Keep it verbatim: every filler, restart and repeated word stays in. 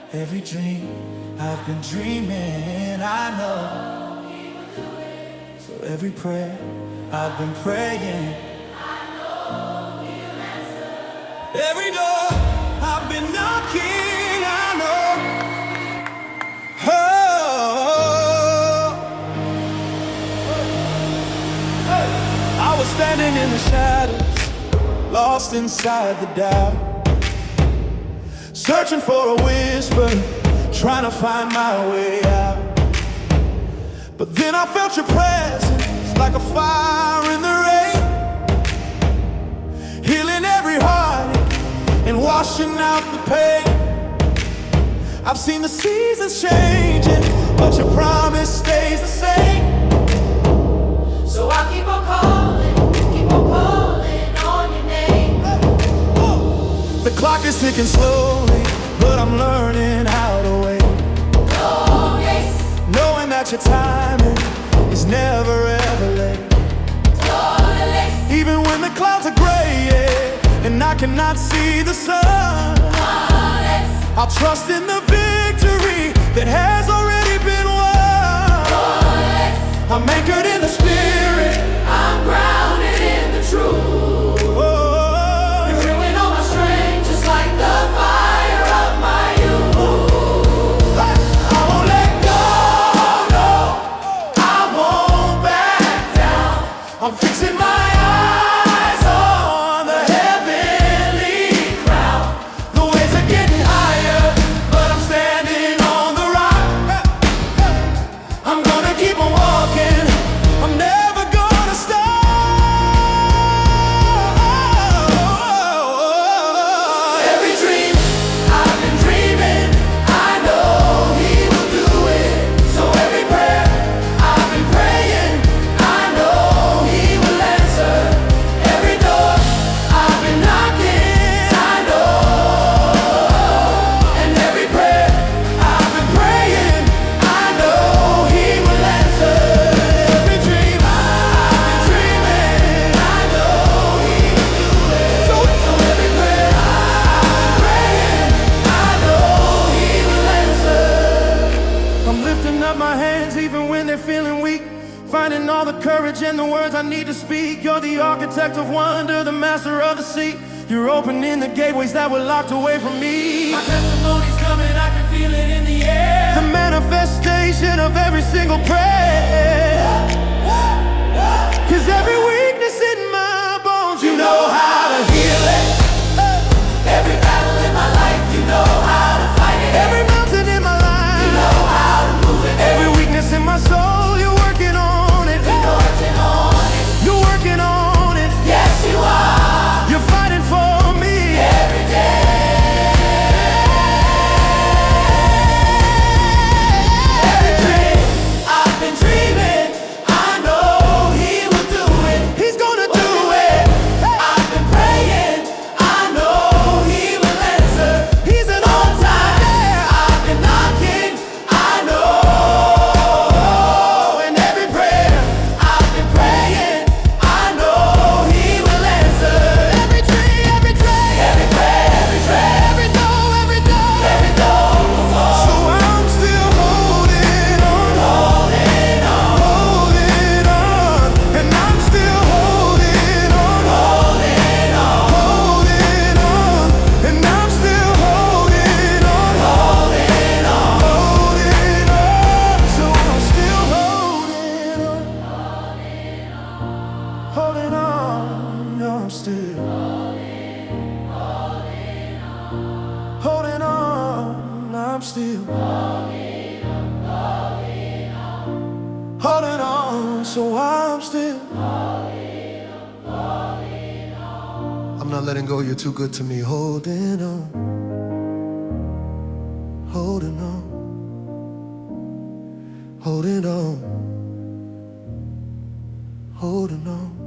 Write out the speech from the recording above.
Every dream I've been dreaming, I know. So every prayer I've been praying, every door I've been knocking, I know. Oh, I was standing in the shadows, lost inside the doubt, searching for a whisper, trying to find my way out. But then I felt your presence like a fire in the rain, healing every heartache and washing out the pain. I've seen the seasons changing, but your promise stays the same. So I keep on calling, keep on calling on your name. The clock is ticking slowly, but I'm learning how to wait. Oh yes, Knowing that your timing is never ever late. flawless, Even when the clouds are gray, yeah, and I cannot see the sun, flawless, I'll trust in the victory that has already been won. flawless. I'm anchored in the spirit. I'm grounded in the truth. Oh, You're renewing all my strength, just like the fire of my youth. I won't let go, no, I won't back down. I'm fixing my eyes on the heavenly crown. The waves are getting higher, but I'm standing on the rock. I'm gonna keep on walking, I'm never gonna stop. Every dream I've been dreaming, I know He will do it. So every prayer I've been praying, I know He will answer. Every door I've been knocking, I know. And every prayer I've been praying, I know He will answer. Every dream I've been dreaming, I know He will do it. So, so every prayer I've been praying, I know He will answer. I'm lifting up my hands even when they're feeling weak, finding all the courage and the words I need to speak. You're the architect of wonder, the master of the sea. You're opening the gateways that were locked away from me. My testimony's coming, I can feel it in the air. The manifestation of every single prayer. Cause every weakness in my bones, you know how to heal it. Every battle in my life, you know how to fight it. Every mountain in my life, You know how to move it. every weakness in my soul, you're working on it. You're working on it. You're working on it. Yes, you are. You're fighting for me. Every day. Every dream I've been dreaming, I know He will do it. He's gonna do Do it. it. I've been praying, I know He will answer. He's an On on time, time. I've been knocking, I know. And every prayer I've been praying, I know He will answer. Every tree, every tree, Every prayer, every prayer, every door, every door. every door will fall. So I'm still holding on, Holding on, holding on, and I'm still holding on, holding on, holding on, and I'm still holding on, holding on. holding on. So I'm still holding on, holding on. No, I'm still holding on. I'm still holding on. So I'm still. I'm not letting go. You're too good to me. Holding on, holding on, holding on, holding on.